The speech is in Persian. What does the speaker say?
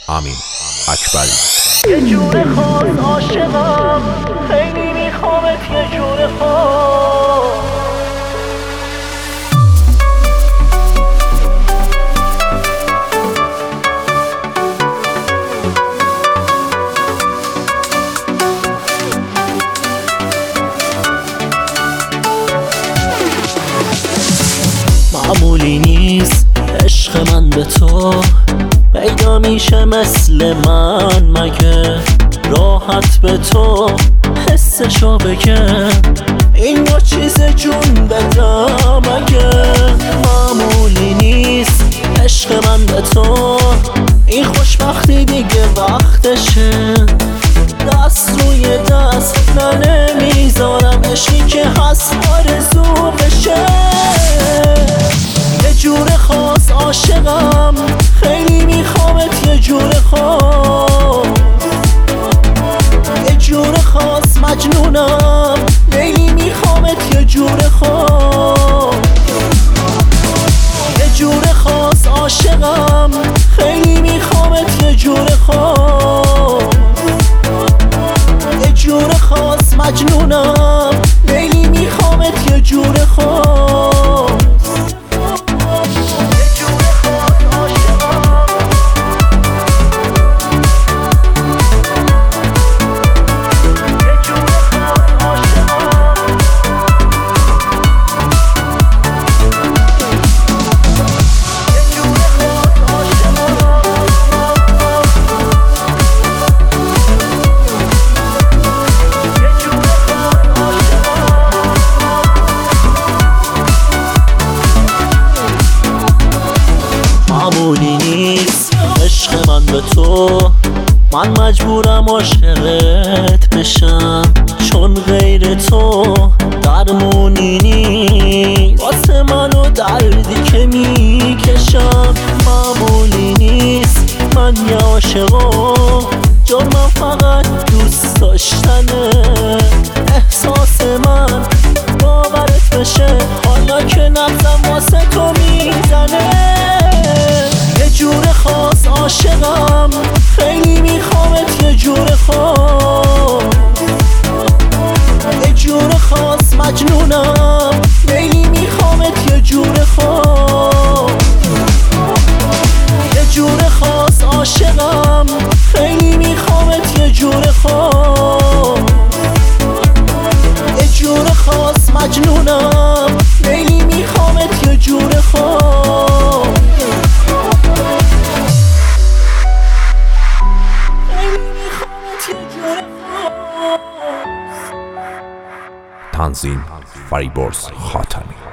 امین اکبری. یه جور خاص عاشقم، خیلی میخوامت یه جور خاص. معمولی نیست عشق من به تو، پیدا میشه مثل من مگه؟ راحت به تو حسشو بگه، این نوع چیز جون بدم مگه؟ معمولی نیست عشق من به تو، این خوشبختی دیگه وقتشه. دست روی دست نه نمیذارم، عشقی که هست آرزو بشه. یه جور خاص عاشقم، خیلی میخوامت یه جور خاص. یه جور خاص مجنونم، خیلی میخوامت یه جور خاص. یه جور خاص عاشقم، خیلی میخوامت یه جور خاص. یه جور خاص مجنونم، خیلی میخوامت یه جور خاص. معمولی نیست عشق من به تو، من مجبورم عاشقت بشم، چون غیر تو درمونی نیست واسه منو دردی که میکشم. معمولی نیست من یه عاشقم، جرمم فقط دوست داشتنه. احساس من باورت بشه، حالا که نبضم واسه تو میزنه. یه جور خاص عاشقم، خیلی میخوامت یه جور خاص. یه جور خاص مجنونم، خیلی میخوامت یه جور خاص. یه جور خاص عاشقم، خیلی میخوامت یه جور خاص. یه جور خاص مجنونم، خیلی میخوامت یه جور خاص. تنظیم فریبرز خاتمی.